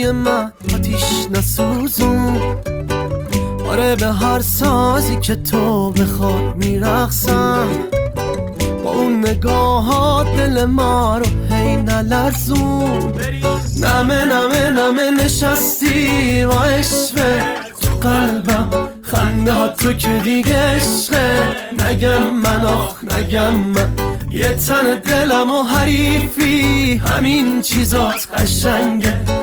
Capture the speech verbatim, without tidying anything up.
من آتیش نسوزون، آره به هر سازی که تو بخواد میرقصم، با اون نگاهات دل ما رو هی نلرزون. نمه نمه نمه نشستی با عشقه تو قلبم، خنده ها تو که دیگه عشقه. نگم من آخ نگم من، یه تن دلم و حریفی، همین چیزات قشنگه.